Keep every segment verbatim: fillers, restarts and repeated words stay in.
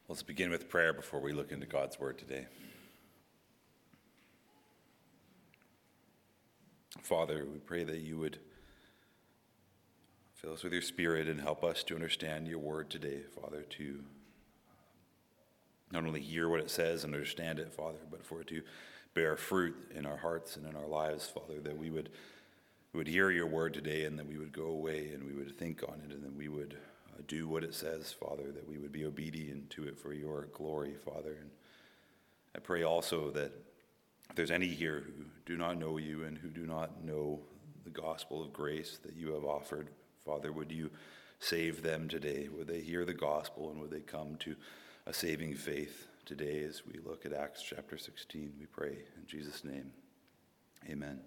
Let's begin with prayer before we look into God's word today. Father, we pray that you would fill us with your Spirit and help us to understand your word today, Father, to not only hear what it says and understand it, Father, but for it to bear fruit in our hearts and in our lives, Father, that we would, we would hear your word today and that we would go away and we would think on it and that we would uh, do what it says, Father, that we would be obedient to it for your glory, Father. And I pray also that if there's any here who do not know you and who do not know the gospel of grace that you have offered, Father, would you save them today? Would they hear the gospel and would they come to a saving faith today as we look at Acts chapter sixteen? We pray in Jesus' name. Amen.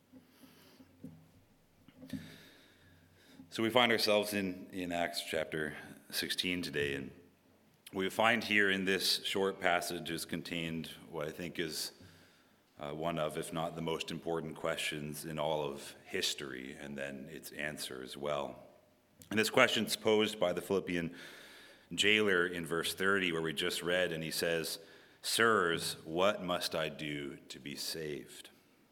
So we find ourselves in, in Acts chapter sixteen today, and we find here in this short passage is contained what I think is uh, one of, if not the most important questions in all of history, and then its answer as well. And this question is posed by the Philippian jailer in verse thirty, where we just read, and he says, "Sirs, what must I do to be saved?"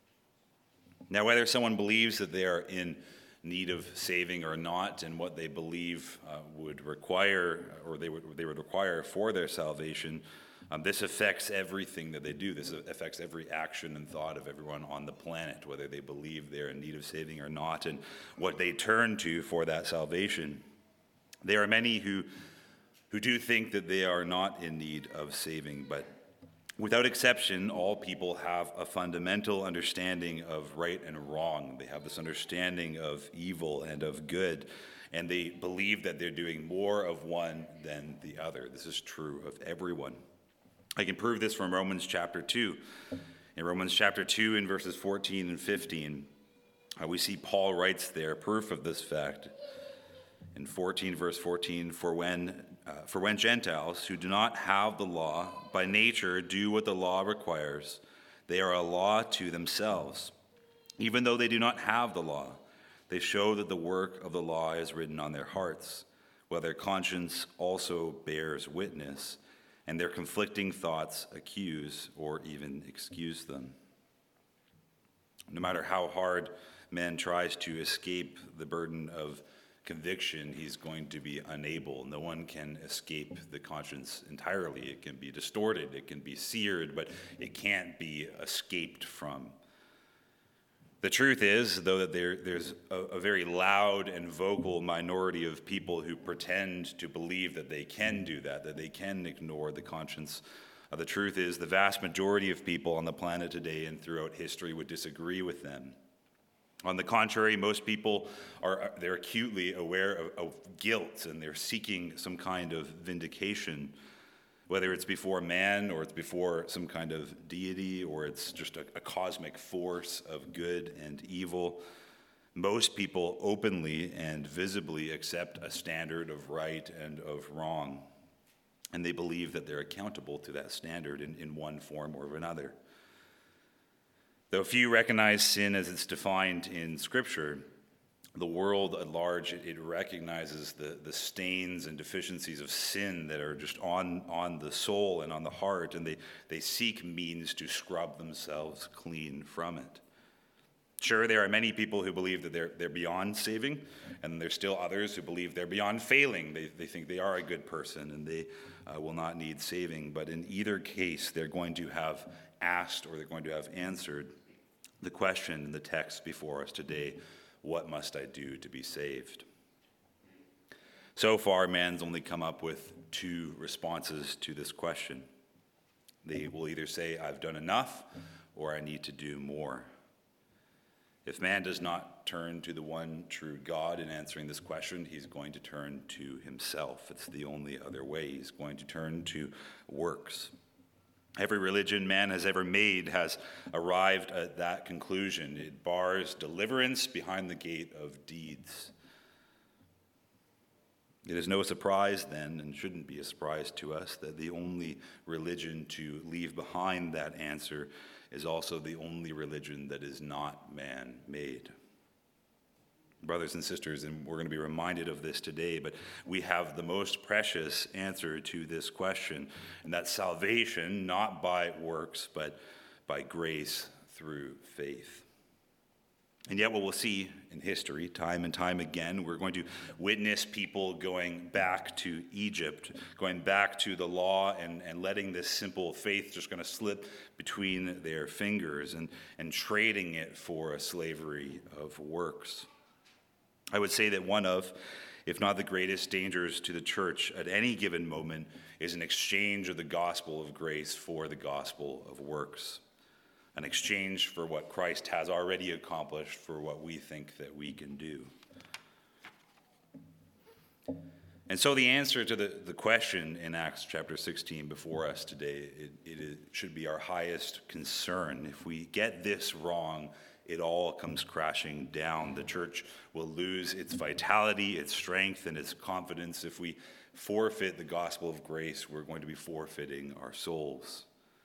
Now, whether someone believes that they are in need of saving or not, and what they believe uh, would require, or they would they would require for their salvation, um, this affects everything that they do. This affects every action and thought of everyone on the planet, whether they believe they're in need of saving or not, and what they turn to for that salvation. There are many who who do think that they are not in need of saving, but without exception, all people have a fundamental understanding of right and wrong. They have this understanding of evil and of good, and they believe that they're doing more of one than the other. This is true of everyone. I can prove this from Romans chapter two. In Romans chapter two, in verses fourteen and fifteen, uh, we see Paul writes there proof of this fact. In fourteen, verse fourteen, for when uh, for when Gentiles who do not have the law by nature do what the law requires, they are a law to themselves. Even though they do not have the law, they show that the work of the law is written on their hearts, while their conscience also bears witness, and their conflicting thoughts accuse or even excuse them. No matter how hard man tries to escape the burden of conviction, he's going to be unable. No one can escape the conscience entirely. It can be distorted, it can be seared, but it can't be escaped from. The truth is, though, that there, there's a, a very loud and vocal minority of people who pretend to believe that they can do that, that they can ignore the conscience. Uh, the truth is, the vast majority of people on the planet today and throughout history would disagree with them. On the contrary, most people are they're acutely aware of, of guilt, and they're seeking some kind of vindication, whether it's before man or it's before some kind of deity or it's just a, a cosmic force of good and evil. Most people openly and visibly accept a standard of right and of wrong, and they believe that they're accountable to that standard in, in one form or another. Though few recognize sin as it's defined in Scripture, the world at large, it, it recognizes the, the stains and deficiencies of sin that are just on, on the soul and on the heart, and they, they seek means to scrub themselves clean from it. Sure, there are many people who believe that they're, they're beyond saving, and there's still others who believe they're beyond failing. They, they think they are a good person, and they uh, will not need saving. But in either case, they're going to have asked or they're going to have answered the question in the text before us today: what must I do to be saved? So far, man's only come up with two responses to this question. They will either say, I've done enough, or I need to do more. If man does not turn to the one true God in answering this question, he's going to turn to himself. It's the only other way. He's going to turn to works. Every religion man has ever made has arrived at that conclusion. It bars deliverance behind the gate of deeds. It is no surprise then, and shouldn't be a surprise to us, that the only religion to leave behind that answer is also the only religion that is not man-made. Brothers and sisters, and we're going to be reminded of this today, but we have the most precious answer to this question, and that's salvation, not by works, but by grace through faith. And yet what we'll see in history, time and time again, we're going to witness people going back to Egypt, going back to the law and, and letting this simple faith just going to slip between their fingers and, and trading it for a slavery of works. I would say that one of, if not the greatest dangers to the church at any given moment is an exchange of the gospel of grace for the gospel of works. An exchange for what Christ has already accomplished for what we think that we can do. And so the answer to the, the question in Acts chapter sixteen before us today, it, it is, should be our highest concern. If we get this wrong, it all comes crashing down. The church will lose its vitality, its strength, and its confidence. If we forfeit the gospel of grace, we're going to be forfeiting our souls.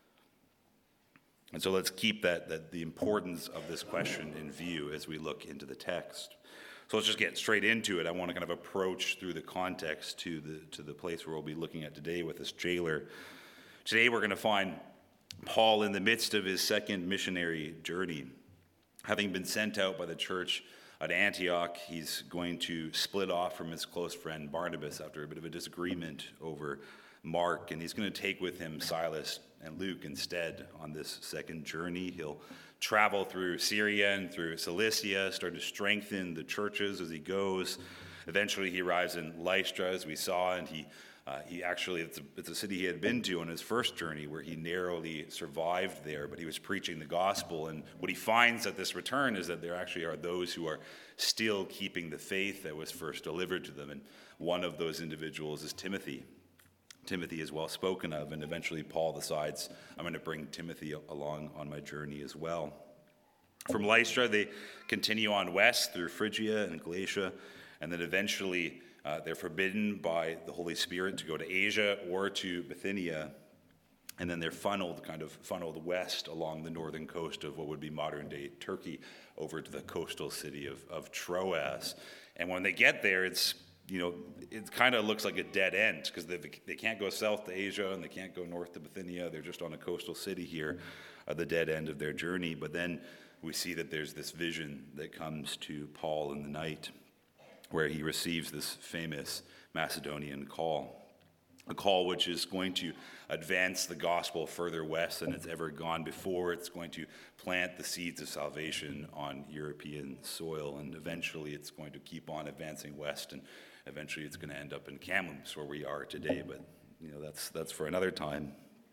And so let's keep that, that the importance of this question in view as we look into the text. So let's just get straight into it. I want to kind of approach through the context to the to the place where we'll be looking at today with this jailer. Today we're going to find Paul in the midst of his second missionary journey. Having been sent out by the church at Antioch, he's going to split off from his close friend Barnabas after a bit of a disagreement over Mark, and he's going to take with him Silas and Luke instead on this second journey. He'll travel through Syria and through Cilicia, start to strengthen the churches as he goes. Eventually he arrives in Lystra, as we saw, and he Uh, he actually, it's a, it's a city he had been to on his first journey where he narrowly survived there, but he was preaching the gospel. And what he finds at this return is that there actually are those who are still keeping the faith that was first delivered to them. And one of those individuals is Timothy. Timothy is well spoken of, and eventually Paul decides, I'm going to bring Timothy along on my journey as well. From Lystra, they continue on west through Phrygia and Galatia, and then eventually Uh, they're forbidden by the Holy Spirit to go to Asia or to Bithynia, and then they're funneled, kind of funneled west along the northern coast of what would be modern-day Turkey over to the coastal city of, of Troas. And when they get there, it's, you know, it kind of looks like a dead end because they, they can't go south to Asia and they can't go north to Bithynia. They're just on a coastal city here at the dead end of their journey. But then we see that there's this vision that comes to Paul in the night, where he receives this famous Macedonian call, a call which is going to advance the gospel further west than it's ever gone before. It's going to plant the seeds of salvation on European soil, and eventually it's going to keep on advancing west, and eventually it's going to end up in Kamloops, where we are today, but you know that's that's for another time.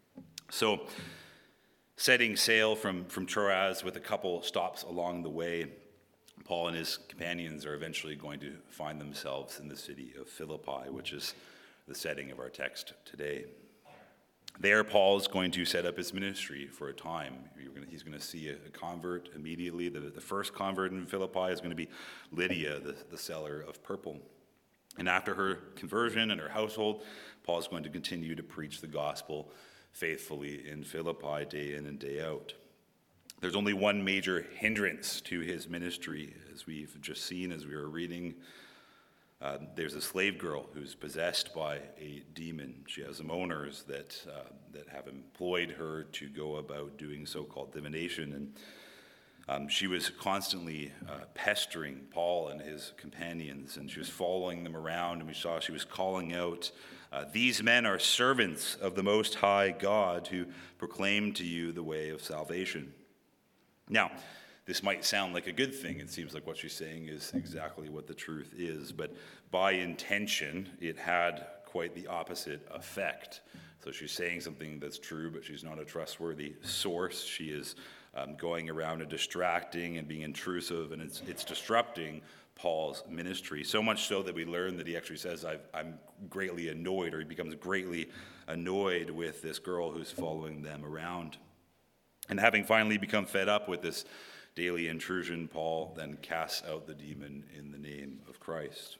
So, setting sail from, from Troas with a couple stops along the way, Paul and his companions are eventually going to find themselves in the city of Philippi, which is the setting of our text today. There, Paul is going to set up his ministry for a time. He's going to see a convert immediately. The, the first convert in Philippi is going to be Lydia, the, the seller of purple. And after her conversion and her household, Paul is going to continue to preach the gospel faithfully in Philippi day in and day out. There's only one major hindrance to his ministry, as we've just seen as we were reading. Uh, there's a slave girl who's possessed by a demon. She has some owners that uh, that have employed her to go about doing so-called divination, and um, she was constantly uh, pestering Paul and his companions, and she was following them around, and we saw she was calling out, uh, "These men are servants of the Most High God who proclaim to you the way of salvation." Now, this might sound like a good thing. It seems like what she's saying is exactly what the truth is, but by intention, it had quite the opposite effect. So she's saying something that's true, but she's not a trustworthy source. She is um, going around and distracting and being intrusive, and it's it's disrupting Paul's ministry, so much so that we learn that he actually says, I've, I'm greatly annoyed, or he becomes greatly annoyed with this girl who's following them around. And having finally become fed up with this daily intrusion, Paul then casts out the demon in the name of Christ.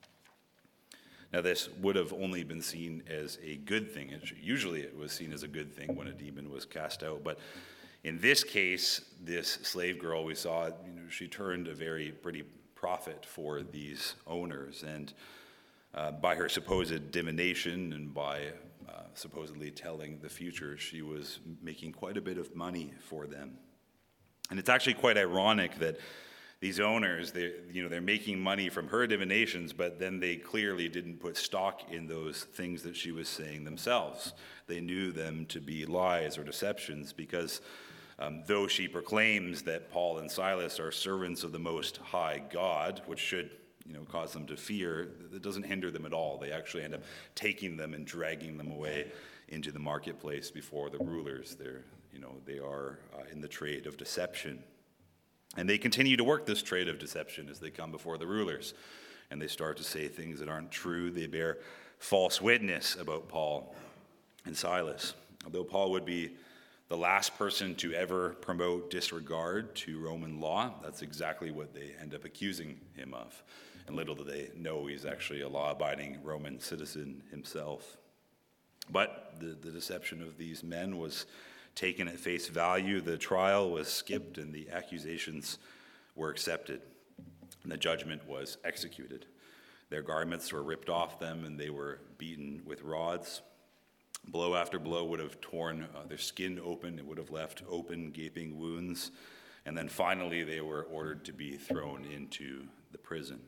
Now, this would have only been seen as a good thing. Usually it was seen as a good thing when a demon was cast out. But in this case, this slave girl we saw, you know, she turned a very pretty profit for these owners. And uh, by her supposed divination and by uh, supposedly telling the future, she was making quite a bit of money for them. And it's actually quite ironic that these owners, they, you know, they're making money from her divinations, but then they clearly didn't put stock in those things that she was saying themselves. They knew them to be lies or deceptions because um, though she proclaims that Paul and Silas are servants of the Most High God, which should, you know, cause them to fear, it doesn't hinder them at all. They actually end up taking them and dragging them away into the marketplace before the rulers. They're, you know, they are uh, in the trade of deception. And they continue to work this trade of deception as they come before the rulers. And they start to say things that aren't true. They bear false witness about Paul and Silas. Although Paul would be the last person to ever promote disregard to Roman law, that's exactly what they end up accusing him of. And little do they know he's actually a law-abiding Roman citizen himself. But the, the deception of these men was taken at face value. The trial was skipped and the accusations were accepted. And the judgment was executed. Their garments were ripped off them and they were beaten with rods. Blow after blow would have torn uh, their skin open. It would have left open, gaping wounds. And then finally they were ordered to be thrown into the prison.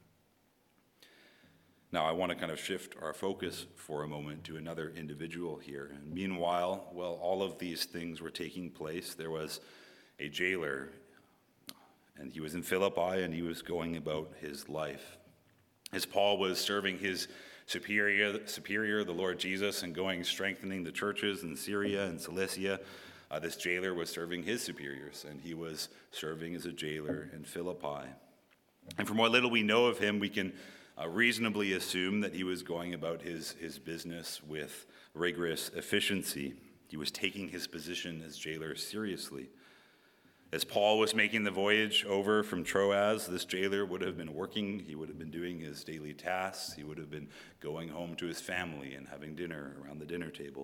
Now, I want to kind of shift our focus for a moment to another individual here. And meanwhile, while all of these things were taking place, there was a jailer, and he was in Philippi, and he was going about his life. As Paul was serving his superior, superior, the Lord Jesus, and going strengthening the churches in Syria and Cilicia, uh, this jailer was serving his superiors, and he was serving as a jailer in Philippi. And from what little we know of him, we can Uh, reasonably assume that he was going about his, his business with rigorous efficiency. He was taking his position as jailer seriously. As Paul was making the voyage over from Troas, this jailer would have been working. He would have been doing his daily tasks. He would have been going home to his family and having dinner around the dinner table.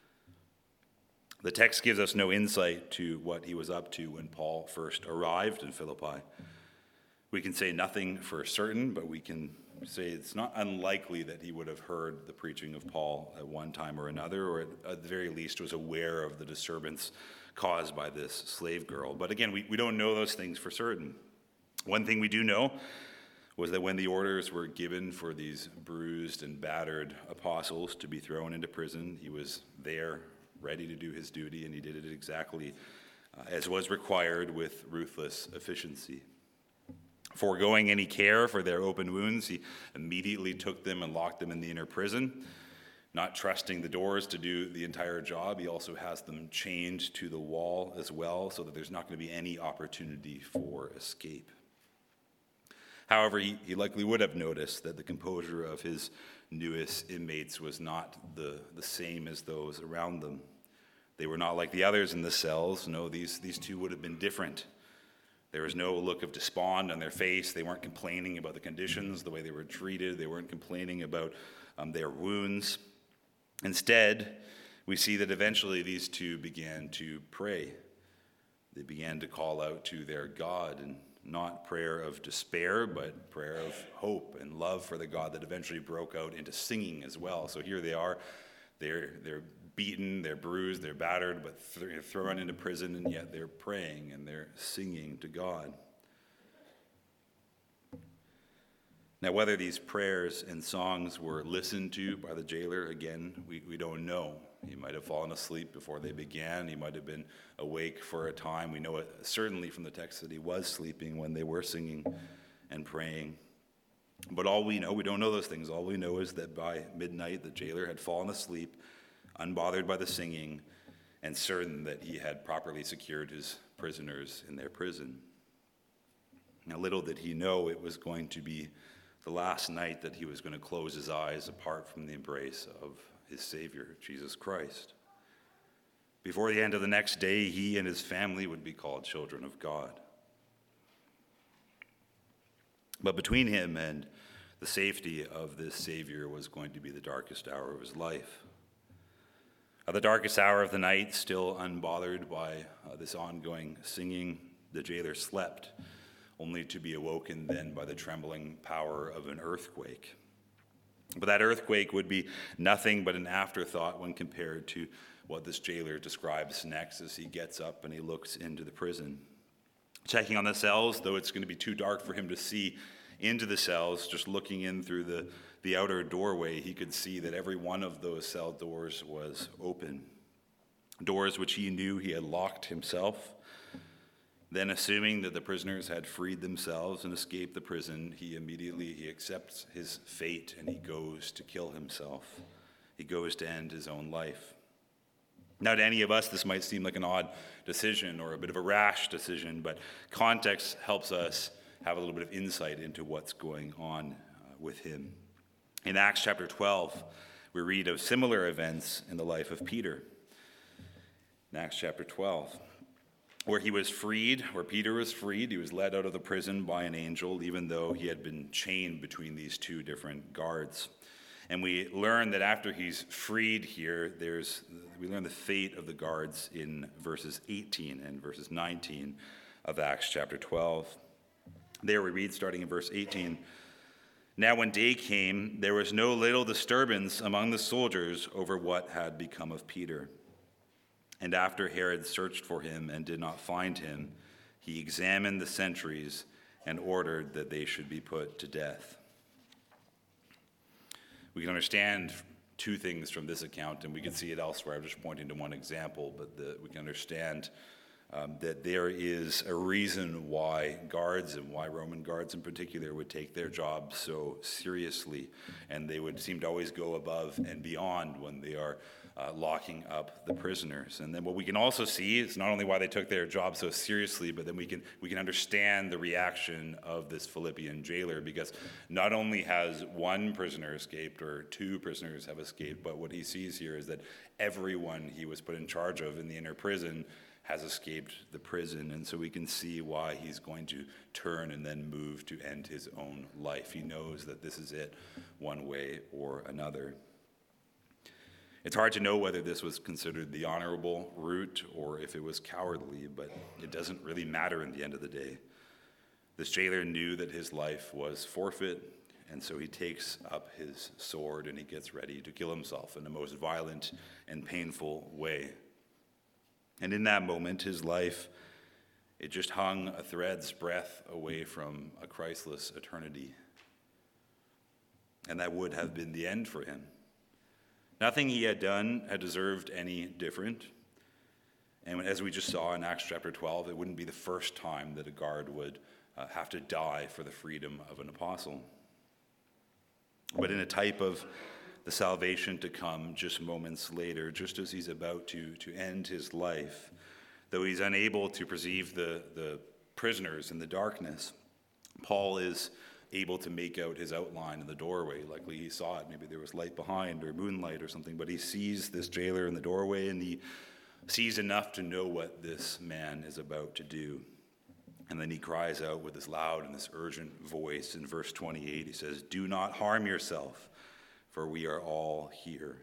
The text gives us no insight to what he was up to when Paul first arrived in Philippi. We can say nothing for certain, but we can say it's not unlikely that he would have heard the preaching of Paul at one time or another, or at the very least was aware of the disturbance caused by this slave girl. But again, we, we don't know those things for certain. One thing we do know was that when the orders were given for these bruised and battered apostles to be thrown into prison, he was there, ready to do his duty, and he did it exactly uh, as was required with ruthless efficiency. Foregoing any care for their open wounds, he immediately took them and locked them in the inner prison. Not trusting the doors to do the entire job, he also has them chained to the wall as well, so that there's not going to be any opportunity for escape. However, he, he likely would have noticed that the composure of his newest inmates was not the, the same as those around them. They were not like the others in the cells. No, these, these two would have been different. There was no look of despond on their face. They weren't complaining about the conditions, the way they were treated. They weren't complaining about um, their wounds. Instead, we see that eventually these two began to pray. They began to call out to their God, and not prayer of despair, but prayer of hope and love for the God that eventually broke out into singing as well. So here they are. They're, they're beaten, they're bruised, they're battered, but they're thrown into prison, and yet they're praying and they're singing to God. Now, whether these prayers and songs were listened to by the jailer, again, we, we don't know. He might have fallen asleep before they began. He might have been awake for a time. We know it certainly from the text that he was sleeping when they were singing and praying. But all we know, we don't know those things. All we know is that by midnight, the jailer had fallen asleep, unbothered by the singing, and certain that he had properly secured his prisoners in their prison. Now, little did he know it was going to be the last night that he was going to close his eyes apart from the embrace of his Savior, Jesus Christ. Before the end of the next day, he and his family would be called children of God. But between him and the safety of this Savior was going to be the darkest hour of his life. At the darkest hour of the night, still unbothered by uh, this ongoing singing, the jailer slept only to be awoken then by the trembling power of an earthquake. But that earthquake would be nothing but an afterthought when compared to what this jailer describes next as he gets up and he looks into the prison. Checking on the cells, though it's going to be too dark for him to see into the cells, just looking in through the, the outer doorway, he could see that every one of those cell doors was open. Doors which he knew he had locked himself. Then, assuming that the prisoners had freed themselves and escaped the prison, he immediately he accepts his fate and he goes to kill himself. He goes to end his own life. Now, to any of us, this might seem like an odd decision or a bit of a rash decision, but context helps us have a little bit of insight into what's going on uh, with him. In Acts chapter twelve, we read of similar events in the life of Peter. In Acts chapter twelve, where he was freed, where Peter was freed, he was led out of the prison by an angel, even though he had been chained between these two different guards. And we learn that after he's freed here, there's we learn the fate of the guards in verses eighteen and verses nineteen of Acts chapter twelve. There we read, starting in verse eighteen, "Now when day came, there was no little disturbance among the soldiers over what had become of Peter. And after Herod searched for him and did not find him, he examined the sentries and ordered that they should be put to death." We can understand two things from this account, and we can see it elsewhere. I'm just pointing to one example, but the, we can understand um, that there is a reason why guards, and why Roman guards in particular, would take their job so seriously, and they would seem to always go above and beyond when they are Uh, locking up the prisoners. And then what we can also see is not only why they took their job so seriously, but then we can we can understand the reaction of this Philippian jailer, because not only has one prisoner escaped or two prisoners have escaped, but what he sees here is that everyone he was put in charge of in the inner prison has escaped the prison. And so we can see why he's going to turn and then move to end his own life. He knows that this is it, one way or another. It's hard to know whether this was considered the honorable route or if it was cowardly, but it doesn't really matter in the end of the day. This jailer knew that his life was forfeit, and so he takes up his sword and he gets ready to kill himself in the most violent and painful way. And in that moment, his life, it just hung a thread's breadth away from a Christless eternity. And that would have been the end for him. Nothing he had done had deserved any different. And as we just saw in Acts chapter twelve, it wouldn't be the first time that a guard would uh, have to die for the freedom of an apostle. But in a type of the salvation to come just moments later, just as he's about to, to end his life, though he's unable to perceive the, the prisoners in the darkness, Paul is able to make out his outline in the doorway. Likely he saw it. Maybe there was light behind or moonlight or something, but he sees this jailer in the doorway and he sees enough to know what this man is about to do. And then he cries out with this loud and this urgent voice in verse twenty-eight. He says, "Do not harm yourself, for we are all here."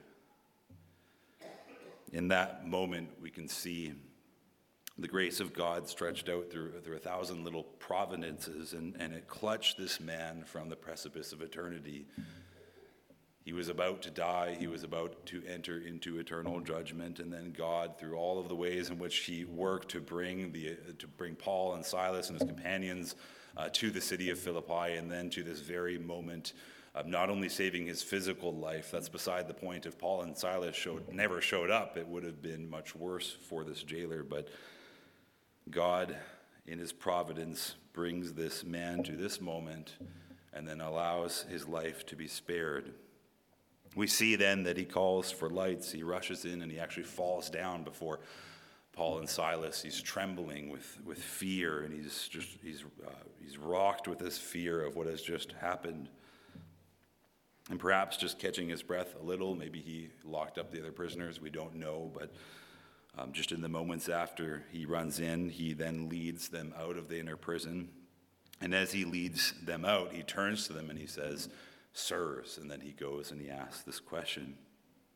In that moment, we can see the grace of God stretched out through, through a thousand little providences, and, and it clutched this man from the precipice of eternity. He was about to die. He was about to enter into eternal judgment, and then God, through all of the ways in which he worked to bring the to bring Paul and Silas and his companions uh, to the city of Philippi, and then to this very moment of not only saving his physical life. That's beside the point. If Paul and Silas showed never showed up, it would have been much worse for this jailer. But God, in his providence, brings this man to this moment and then allows his life to be spared. We see then that he calls for lights. He rushes in and he actually falls down before Paul and Silas. He's trembling with, with fear, and he's just he's uh, he's rocked with this fear of what has just happened. And perhaps just catching his breath a little. Maybe he locked up the other prisoners. We don't know, but Um, just in the moments after he runs in, he then leads them out of the inner prison. And as he leads them out, he turns to them and he says, "Sirs," and then he goes and he asks this question.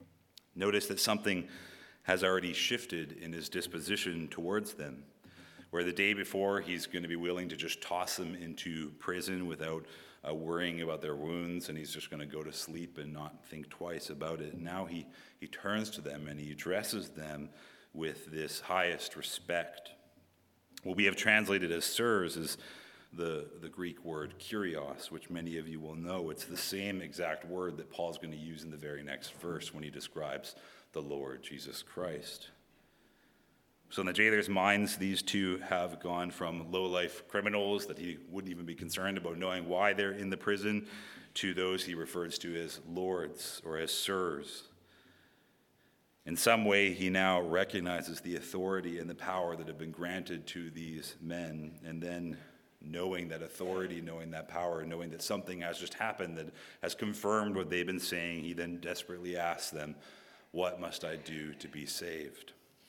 Notice that something has already shifted in his disposition towards them. where the day before he's going to be willing to just toss them into prison without uh, worrying about their wounds, and he's just going to go to sleep and not think twice about it. Now he, he turns to them and he addresses them with this highest respect. What we have translated as sirs is the, the Greek word kurios, which many of you will know. It's the same exact word that Paul's going to use in the very next verse when he describes the Lord Jesus Christ. So in the jailer's minds, these two have gone from low-life criminals that he wouldn't even be concerned about knowing why they're in the prison to those he refers to as lords or as sirs. In some way, he now recognizes the authority and the power that have been granted to these men. And then knowing that authority, knowing that power, knowing that something has just happened that has confirmed what they've been saying, he then desperately asks them, "What must I do to be saved?"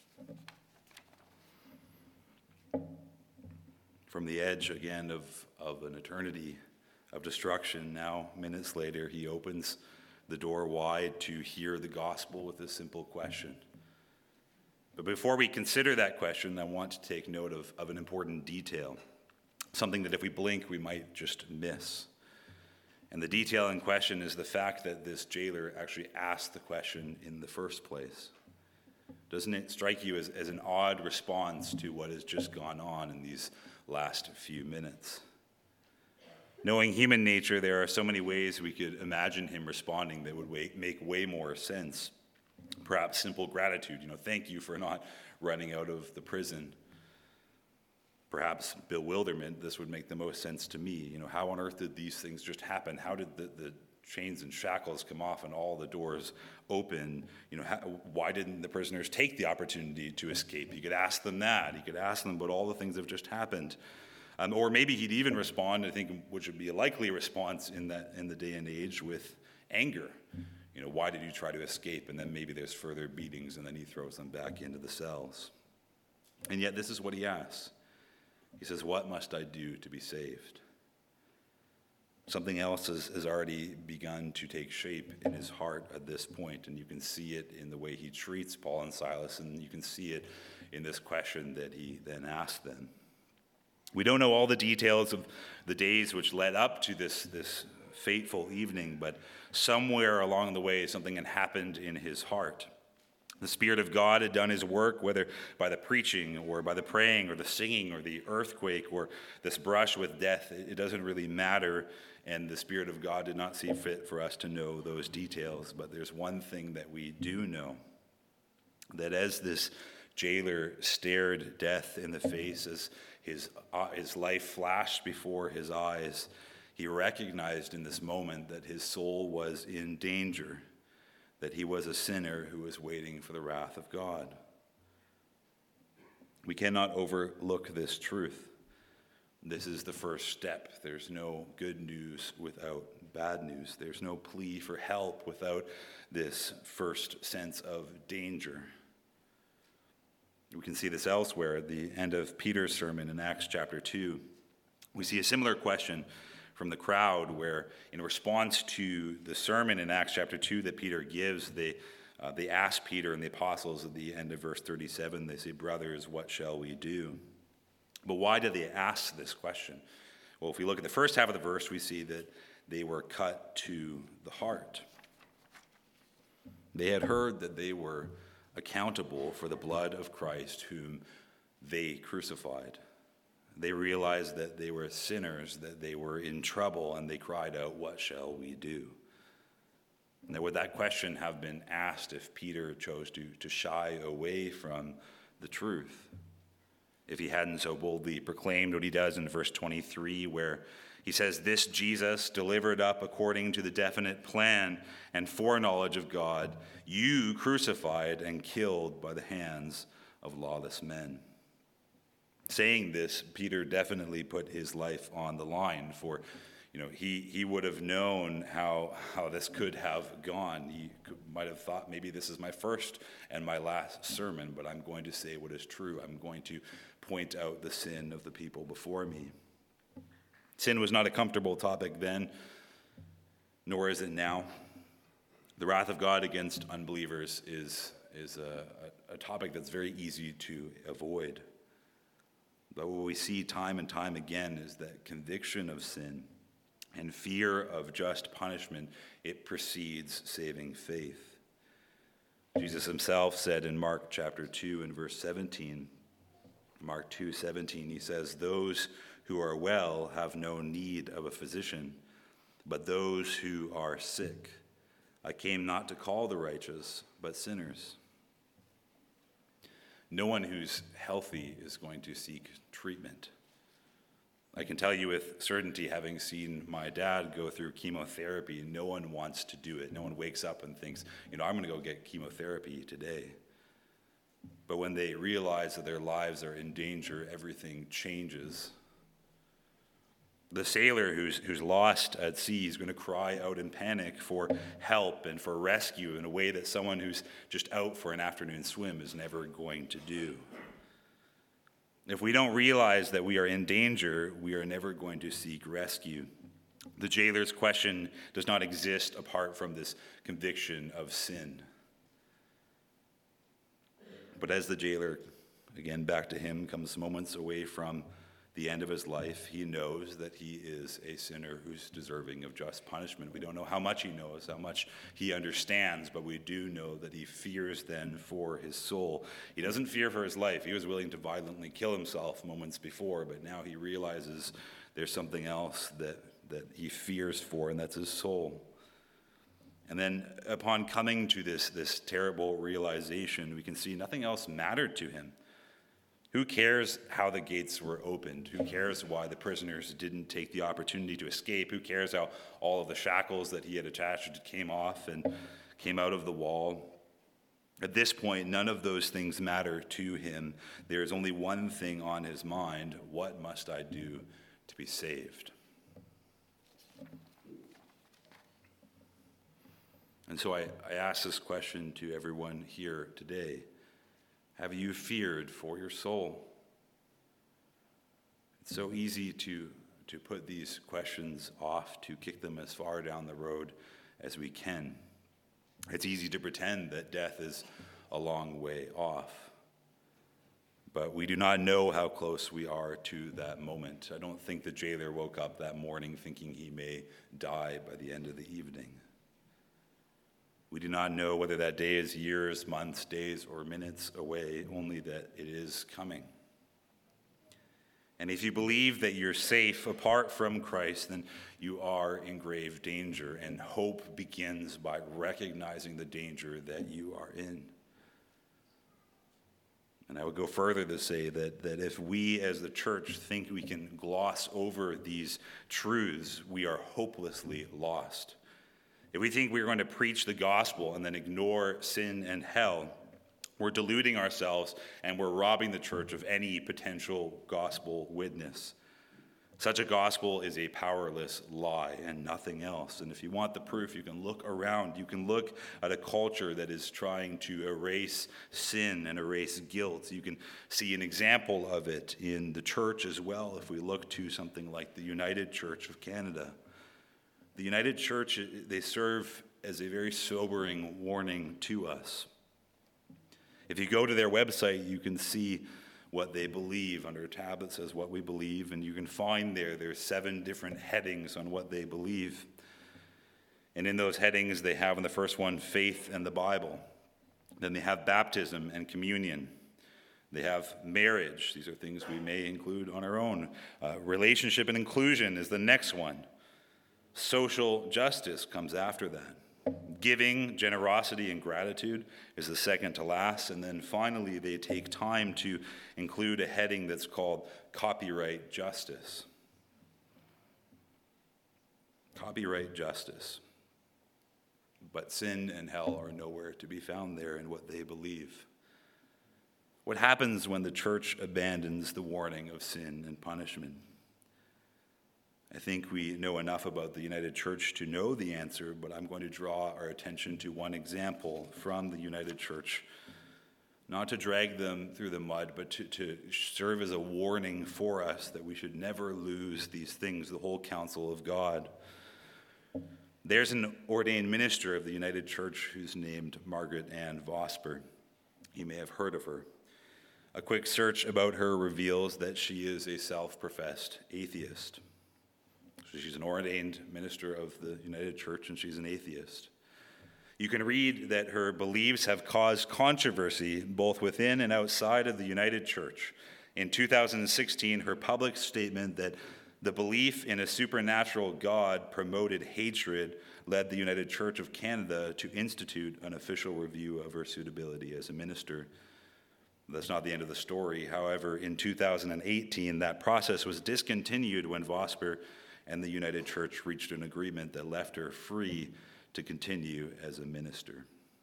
From the edge, again, of, of an eternity of destruction, now, minutes later, he opens the door wide to hear the gospel with a simple question. But before we consider that question, I want to take note of, of an important detail, something that if we blink, we might just miss. And the detail in question is the fact that this jailer actually asked the question in the first place. Doesn't it strike you as, as an odd response to what has just gone on in these last few minutes? Knowing human nature, there are so many ways we could imagine him responding that would way, make way more sense. Perhaps simple gratitude, you know, thank you for not running out of the prison. Perhaps bewilderment, this would make the most sense to me. You know, how on earth did these things just happen? How did the, the chains and shackles come off and all the doors open? You know, how, why didn't the prisoners take the opportunity to escape? You could ask them that. You could ask them about all the things that have just happened. Um, or maybe he'd even respond, I think, which would be a likely response in that in the day and age, with anger. You know, why did you try to escape? And then maybe there's further beatings, and then he throws them back into the cells. And yet this is what he asks. He says, "What must I do to be saved?" Something else has, has already begun to take shape in his heart at this point, and you can see it in the way he treats Paul and Silas, and you can see it in this question that he then asked them. We don't know all the details of the days which led up to this, this fateful evening, but somewhere along the way, something had happened in his heart. The Spirit of God had done his work, whether by the preaching or by the praying or the singing or the earthquake or this brush with death. It doesn't really matter, and the Spirit of God did not see fit for us to know those details. But there's one thing that we do know, that as this jailer stared death in the face, as his, uh, his life flashed before his eyes, he recognized in this moment that his soul was in danger, that he was a sinner who was waiting for the wrath of God. We cannot overlook this truth. This is the first step. There's no good news without bad news. There's no plea for help without this first sense of danger. We can see this elsewhere at the end of Peter's sermon in Acts chapter two. We see a similar question from the crowd where, in response to the sermon in Acts chapter two that Peter gives, they, uh, they ask Peter and the apostles at the end of verse thirty-seven, they say, "Brothers, what shall we do?" But why do they ask this question? Well, if we look at the first half of the verse, we see that they were cut to the heart. They had heard that they were accountable for the blood of Christ whom they crucified. They realized that they were sinners, that they were in trouble, and they cried out, "What shall we do?" Now, would that question have been asked if Peter chose to, to shy away from the truth? If he hadn't so boldly proclaimed what he does in verse twenty-three, where he says, "This Jesus, delivered up according to the definite plan and foreknowledge of God, you crucified and killed by the hands of lawless men." Saying this, Peter definitely put his life on the line, for you know he, he would have known how, how this could have gone. He could, might have thought, maybe this is my first and my last sermon, but I'm going to say what is true. I'm going to point out the sin of the people before me. Sin was not a comfortable topic then, nor is it now. The wrath of God against unbelievers is, is a, a, a topic that's very easy to avoid. But what we see time and time again is that conviction of sin and fear of just punishment, it precedes saving faith. Jesus himself said in Mark chapter two and verse seventeen, Mark two seventeen, he says, "Those who are well have no need of a physician, but those who are sick. I came not to call the righteous, but sinners." No one who's healthy is going to seek treatment. I can tell you with certainty, having seen my dad go through chemotherapy, no one wants to do it. No one wakes up and thinks, you know, I'm going to go get chemotherapy today. But when they realize that their lives are in danger, everything changes. The sailor who's, who's lost at sea is going to cry out in panic for help and for rescue in a way that someone who's just out for an afternoon swim is never going to do. If we don't realize that we are in danger, we are never going to seek rescue. The jailer's question does not exist apart from this conviction of sin. But as the jailer, again back to him, comes moments away from the end of his life, he knows that he is a sinner who's deserving of just punishment. We don't know how much he knows, how much he understands, but we do know that he fears then for his soul. He doesn't fear for his life. He was willing to violently kill himself moments before, but now he realizes there's something else that, that he fears for, and that's his soul. And then upon coming to this, this terrible realization, we can see nothing else mattered to him. Who cares how the gates were opened? Who cares why the prisoners didn't take the opportunity to escape? Who cares how all of the shackles that he had attached came off and came out of the wall? At this point, none of those things matter to him. There is only one thing on his mind: what must I do to be saved? And so I, I ask this question to everyone here today. Have you feared for your soul? It's so easy to, to put these questions off, to kick them as far down the road as we can. It's easy to pretend that death is a long way off. But we do not know how close we are to that moment. I don't think the jailer woke up that morning thinking he may die by the end of the evening. We do not know whether that day is years, months, days, or minutes away, only that it is coming. And if you believe that you're safe apart from Christ, then you are in grave danger, and hope begins by recognizing the danger that you are in. And I would go further to say that, that if we as the church think we can gloss over these truths, we are hopelessly lost. If we think we're going to preach the gospel and then ignore sin and hell, we're deluding ourselves and we're robbing the church of any potential gospel witness. Such a gospel is a powerless lie and nothing else. And if you want the proof, you can look around. You can look at a culture that is trying to erase sin and erase guilt. You can see an example of it in the church as well if we look to something like the United Church of Canada. The United Church, they serve as a very sobering warning to us. If you go to their website, you can see what they believe under a tab that says what we believe, and you can find there, there's seven different headings on what they believe. And in those headings, they have in the first one, faith and the Bible. Then they have baptism and communion. They have marriage. These are things we may include on our own. Uh, relationship and inclusion is the next one. Social justice comes after that. Giving, generosity, and gratitude is the second to last. And then finally, they take time to include a heading that's called copyright justice. Copyright justice. But sin and hell are nowhere to be found there in what they believe. What happens when the church abandons the warning of sin and punishment? I think we know enough about the United Church to know the answer, but I'm going to draw our attention to one example from the United Church, not to drag them through the mud, but to, to serve as a warning for us that we should never lose these things, the whole counsel of God. There's an ordained minister of the United Church who's named Margaret Ann Vosper. You may have heard of her. A quick search about her reveals that she is a self-professed atheist. So she's an ordained minister of the United Church, and she's an atheist. You can read that her beliefs have caused controversy both within and outside of the United Church. In two thousand sixteen, her public statement that the belief in a supernatural God promoted hatred led the United Church of Canada to institute an official review of her suitability as a minister. That's not the end of the story. However, in two thousand eighteen, that process was discontinued when Vosper and the United Church reached an agreement that left her free to continue as a minister.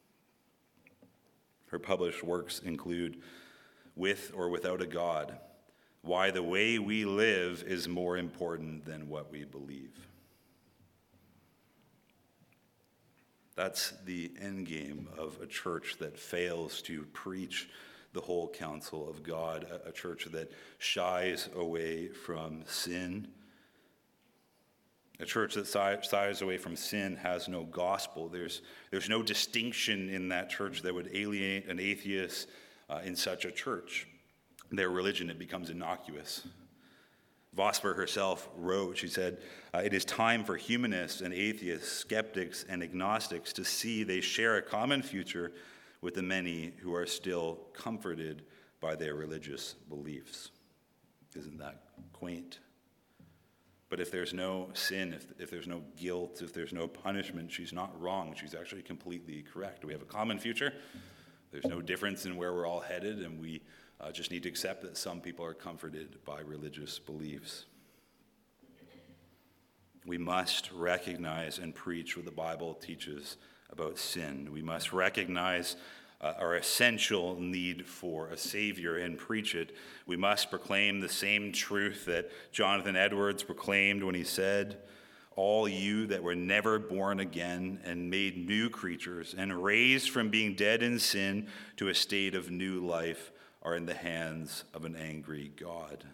Her published works include With or Without a God, Why the Way We Live is More Important Than What We Believe. That's the end game of a church that fails to preach the whole counsel of God, a church that shies away from sin. A church that shies away from sin has no gospel. There's, there's no distinction in that church that would alienate an atheist uh, in such a church. Their religion, it becomes innocuous. Vosper herself wrote, she said, uh, it is time for humanists and atheists, skeptics and agnostics to see they share a common future with the many who are still comforted by their religious beliefs. Isn't that quaint? But if there's no sin, if, if there's no guilt, if there's no punishment, she's not wrong. She's actually completely correct. We have a common future. There's no difference in where we're all headed, and we uh, just need to accept that some people are comforted by religious beliefs. We must recognize and preach what the Bible teaches about sin. We must recognize Uh, our essential need for a Savior and preach it. We must proclaim the same truth that Jonathan Edwards proclaimed when he said, all you that were never born again and made new creatures and raised from being dead in sin to a state of new life are in the hands of an angry God.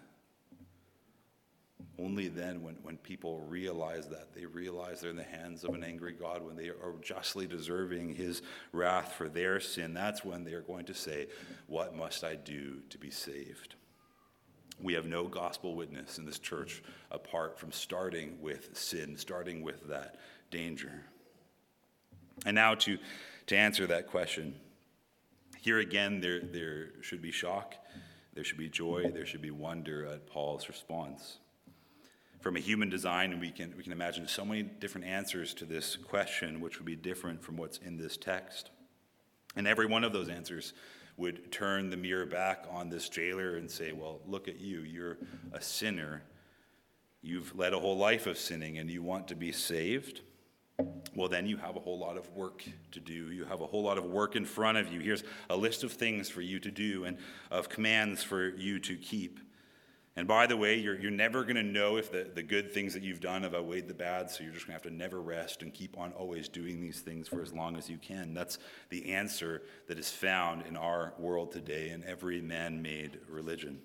Only then, when, when people realize that, they realize they're in the hands of an angry God, when they are justly deserving his wrath for their sin, that's when they are going to say, what must I do to be saved? We have no gospel witness in this church apart from starting with sin, starting with that danger. And now to, to answer that question, here again, there, there should be shock, there should be joy, there should be wonder at Paul's response. From a human design, we can we can imagine so many different answers to this question, which would be different from what's in this text. And every one of those answers would turn the mirror back on this jailer and say, well, look at you. You're a sinner. You've led a whole life of sinning, and you want to be saved. Well, then you have a whole lot of work to do. You have a whole lot of work in front of you. Here's a list of things for you to do and of commands for you to keep. And by the way, you're, you're never going to know if the, the good things that you've done have outweighed the bad, so you're just going to have to never rest and keep on always doing these things for as long as you can. That's the answer that is found in our world today in every man-made religion.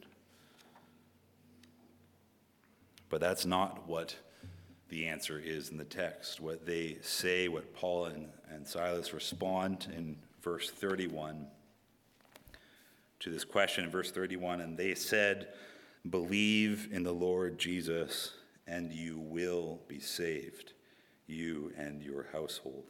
But that's not what the answer is in the text. What they say, what Paul and, and Silas respond in verse thirty-one to this question in verse thirty-one, and they said, believe in the Lord Jesus, and you will be saved, you and your household.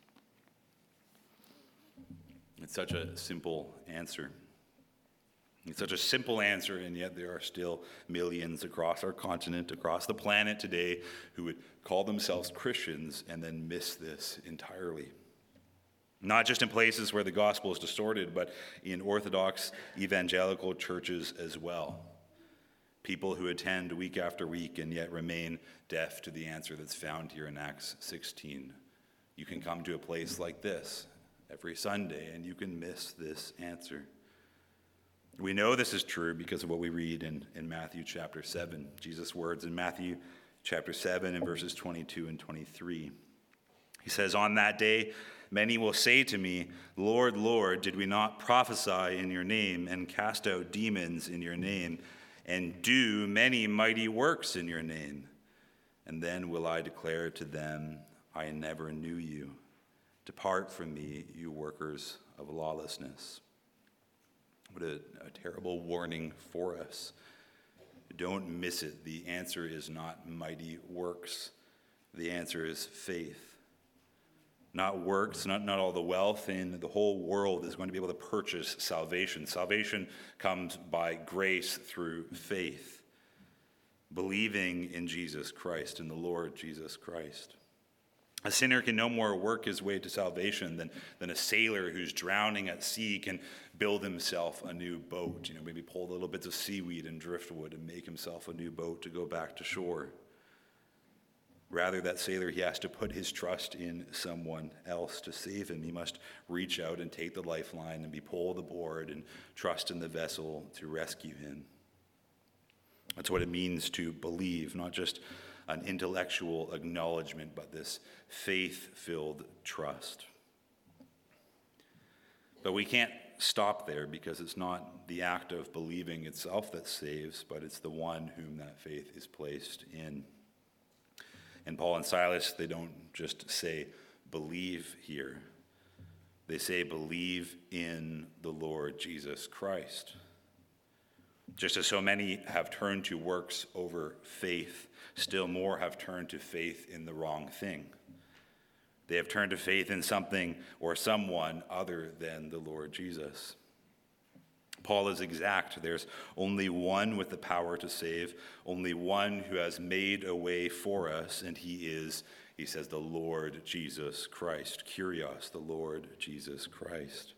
It's such a simple answer. It's such a simple answer, and yet there are still millions across our continent, across the planet today, who would call themselves Christians and then miss this entirely. Not just in places where the gospel is distorted, but in Orthodox evangelical churches as well. People who attend week after week and yet remain deaf to the answer that's found here in Acts sixteen. You can come to a place like this every Sunday and you can miss this answer. We know this is true because of what we read in, in Matthew chapter seven. Jesus' words in Matthew chapter seven and verses twenty-two and twenty-three. He says, on that day, many will say to me, Lord, Lord, did we not prophesy in your name and cast out demons in your name and do many mighty works in your name? And then will I declare to them, I never knew you. Depart from me, you workers of lawlessness. What a, a terrible warning for us. Don't miss it. The answer is not mighty works. The answer is faith. Not works, not, not all the wealth in the whole world is going to be able to purchase salvation. Salvation comes by grace through faith. Believing in Jesus Christ, in the Lord Jesus Christ. A sinner can no more work his way to salvation than, than a sailor who's drowning at sea can build himself a new boat. You know, maybe pull little bits of seaweed and driftwood and make himself a new boat to go back to shore. Rather, that sailor, he has to put his trust in someone else to save him. He must reach out and take the lifeline and be pulled aboard and trust in the vessel to rescue him. That's what it means to believe, not just an intellectual acknowledgement, but this faith-filled trust. But we can't stop there, because it's not the act of believing itself that saves, but it's the one whom that faith is placed in. And Paul and Silas, they don't just say, believe here. They say, believe in the Lord Jesus Christ. Just as so many have turned to works over faith, still more have turned to faith in the wrong thing. They have turned to faith in something or someone other than the Lord Jesus. Paul is exact. There's only one with the power to save, only one who has made a way for us, and he is, he says, the Lord Jesus Christ. Kyrios, the Lord Jesus Christ.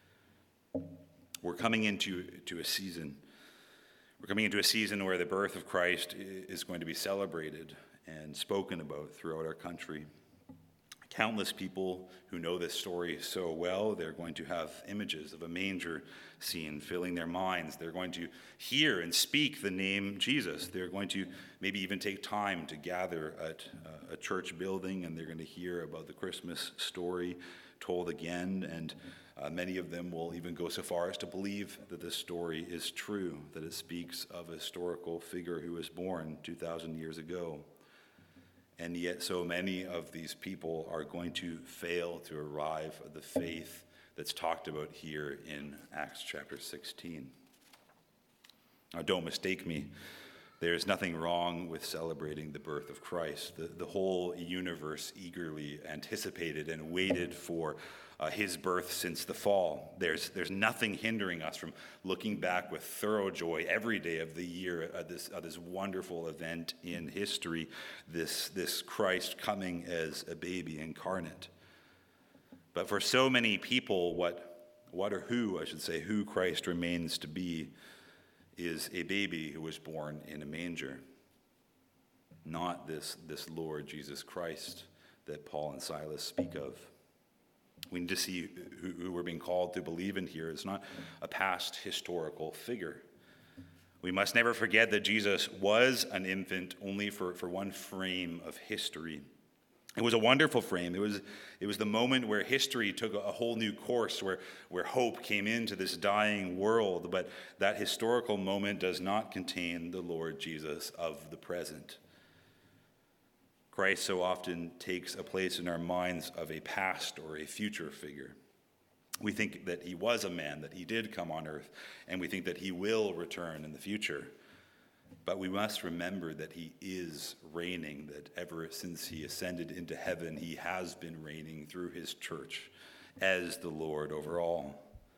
We're coming into to a season We're coming into a season where the birth of Christ is going to be celebrated and spoken about throughout our country. Countless people who know this story so well, they're going to have images of a manger scene filling their minds. They're going to hear and speak the name Jesus. They're going to maybe even take time to gather at a church building, and they're going to hear about the Christmas story told again. And Uh, many of them will even go so far as to believe that this story is true, that it speaks of a historical figure who was born two thousand years ago. And yet so many of these people are going to fail to arrive at the faith that's talked about here in Acts chapter sixteen. Now, don't mistake me. There's nothing wrong with celebrating the birth of Christ. The, the whole universe eagerly anticipated and waited for uh, his birth since the fall. There's, there's nothing hindering us from looking back with thorough joy every day of the year at this, at this wonderful event in history, this, this Christ coming as a baby incarnate. But for so many people, what, what or who, I should say, who Christ remains to be is a baby who was born in a manger, not this, this Lord Jesus Christ that Paul and Silas speak of. We need to see who, who we're being called to believe in here is not a past historical figure. We must never forget that Jesus was an infant only for, for one frame of history. It was a wonderful frame. It was, it was the moment where history took a, a whole new course, where, where hope came into this dying world. But that historical moment does not contain the Lord Jesus of the present. Christ so often takes a place in our minds of a past or a future figure. We think that he was a man, that he did come on earth, and we think that he will return in the future. But we must remember that he is reigning, that ever since he ascended into heaven, he has been reigning through his church as the Lord over all.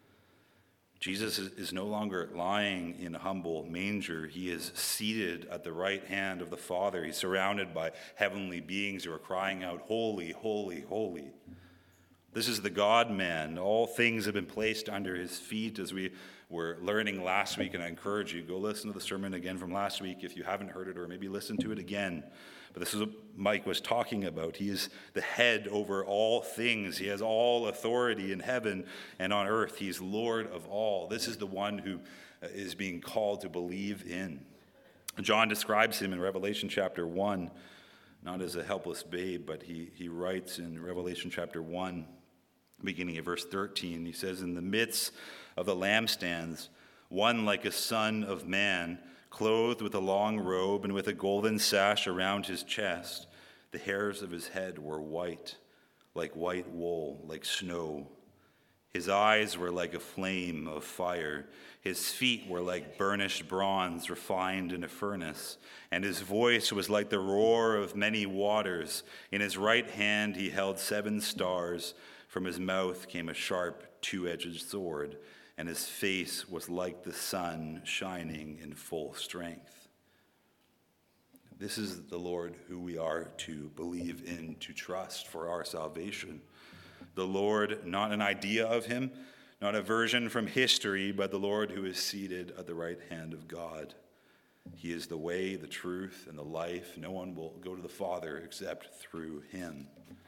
Jesus is no longer lying in a humble manger. He is seated at the right hand of the Father. He's surrounded by heavenly beings who are crying out, "Holy, holy, holy." This is the God-man. All things have been placed under his feet, as we were learning last week, and I encourage you, go listen to the sermon again from last week if you haven't heard it, or maybe listen to it again. But this is what Mike was talking about. He is the head over all things. He has all authority in heaven and on earth. He's Lord of all. This is the one who is being called to believe in. John describes him in Revelation chapter one, not as a helpless babe, but he, he writes in Revelation chapter one, beginning at verse thirteen, he says, "In the midst of the lampstands, one like a son of man, clothed with a long robe and with a golden sash around his chest. The hairs of his head were white, like white wool, like snow. His eyes were like a flame of fire. His feet were like burnished bronze refined in a furnace. And his voice was like the roar of many waters. In his right hand he held seven stars. From his mouth came a sharp, two-edged sword. And his face was like the sun shining in full strength. This is the Lord who we are to believe in, to trust for our salvation. The Lord, not an idea of him, not a version from history, but the Lord who is seated at the right hand of God. He is the way, the truth, and the life. No one will go to the Father except through him.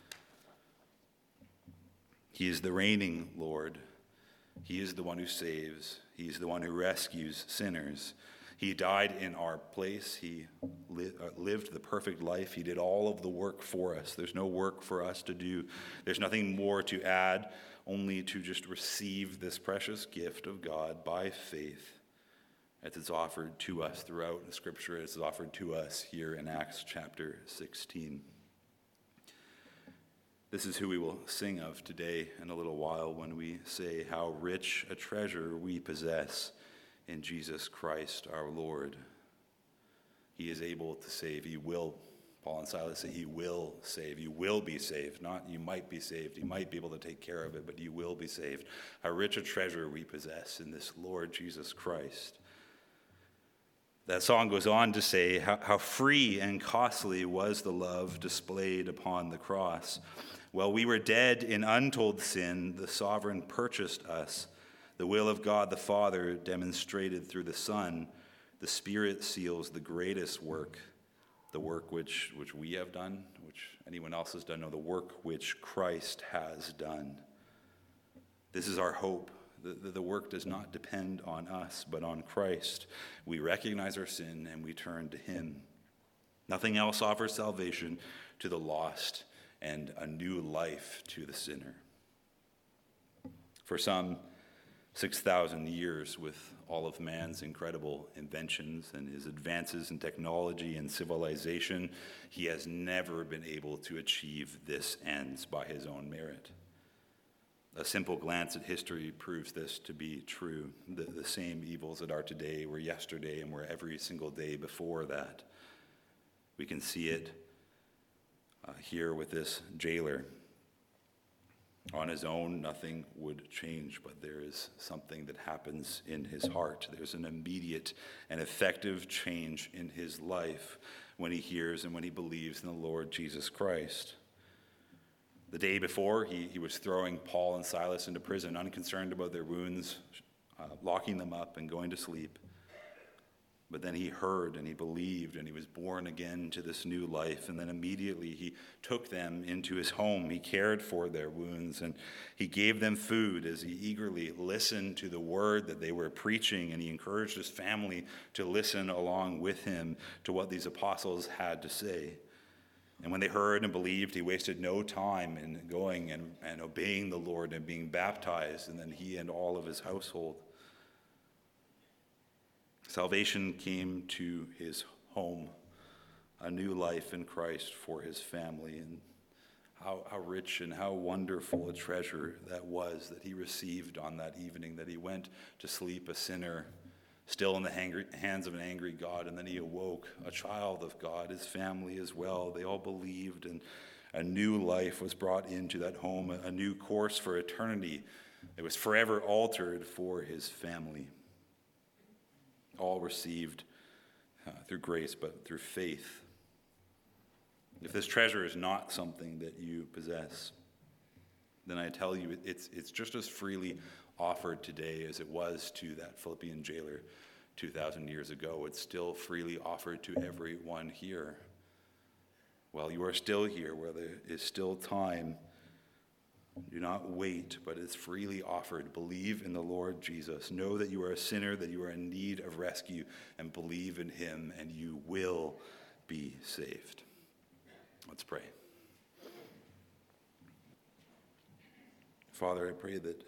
He is the reigning Lord. He is the one who saves. He is the one who rescues sinners. He died in our place. He li- uh, lived the perfect life. He did all of the work for us. There's no work for us to do. There's nothing more to add, only to just receive this precious gift of God by faith as it's offered to us throughout the Scripture, as it's offered to us here in Acts chapter sixteen. This is who we will sing of today in a little while when we say how rich a treasure we possess in Jesus Christ our Lord. He is able to save. He will, Paul and Silas say, he will save. You will be saved. Not you might be saved. You might be able to take care of it, but you will be saved. How rich a treasure we possess in this Lord Jesus Christ. That song goes on to say how, how free and costly was the love displayed upon the cross. While we were dead in untold sin, the sovereign purchased us. The will of God the Father demonstrated through the Son. The Spirit seals the greatest work, the work which, which we have done, which anyone else has done, no, the work which Christ has done. This is our hope. The, the, the work does not depend on us, but on Christ. We recognize our sin and we turn to him. Nothing else offers salvation to the lost and a new life to the sinner. For some six thousand years, with all of man's incredible inventions and his advances in technology and civilization, he has never been able to achieve this ends by his own merit. A simple glance at history proves this to be true. The, the same evils that are today were yesterday and were every single day before that. We can see it uh, here with this jailer. On his own, nothing would change, but there is something that happens in his heart. There's an immediate and effective change in his life when he hears and when he believes in the Lord Jesus Christ. The day before, he, he was throwing Paul and Silas into prison, unconcerned about their wounds, uh, locking them up and going to sleep. But then he heard and he believed and he was born again to this new life. And then immediately he took them into his home. He cared for their wounds and he gave them food as he eagerly listened to the word that they were preaching. And he encouraged his family to listen along with him to what these apostles had to say. And when they heard and believed, he wasted no time in going and, and obeying the Lord and being baptized, and then he and all of his household. Salvation came to his home, a new life in Christ for his family, and how, how rich and how wonderful a treasure that was that he received on that evening, that he went to sleep a sinner, still in the hangry, hands of an angry God, and then he awoke a child of God, his family as well. They all believed, and a new life was brought into that home, a new course for eternity. It was forever altered for his family. All received uh, through grace, but through faith. If this treasure is not something that you possess, then I tell you, it's it's just as freely offered today as it was to that Philippian jailer two thousand years ago. It's still freely offered to everyone here. While you are still here, where there is still time, do not wait, but it's freely offered. Believe in the Lord Jesus. Know that you are a sinner, that you are in need of rescue, and believe in him, and you will be saved. Let's pray. Father, I pray that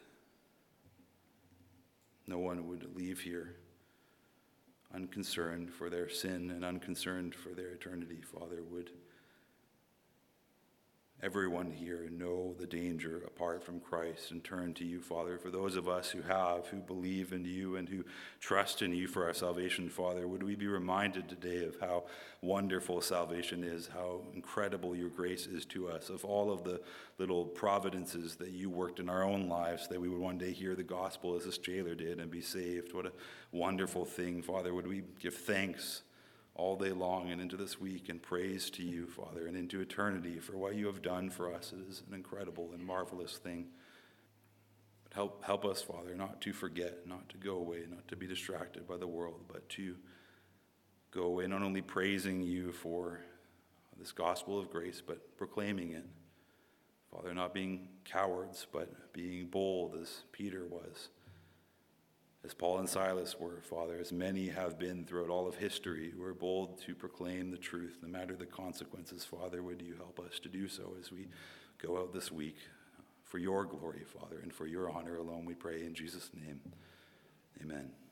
no one would leave here unconcerned for their sin and unconcerned for their eternity. Father, would everyone here know the danger apart from Christ and turn to you, Father. For those of us who have, who believe in you and who trust in you for our salvation, Father, would we be reminded today of how wonderful salvation is, how incredible your grace is to us, of all of the little providences that you worked in our own lives, that we would one day hear the gospel as this jailer did and be saved. What a wonderful thing, Father. Would we give thanks all day long and into this week and praise to you, Father, and into eternity for what you have done for us. It is an incredible and marvelous thing. But help, help us, Father, not to forget, not to go away, not to be distracted by the world, but to go away not only praising you for this gospel of grace, but proclaiming it. Father, not being cowards, but being bold as Peter was, as Paul and Silas were, Father, as many have been throughout all of history, who are bold to proclaim the truth, no matter the consequences. Father, would you help us to do so as we go out this week for your glory, Father, and for your honor alone, we pray in Jesus' name. Amen.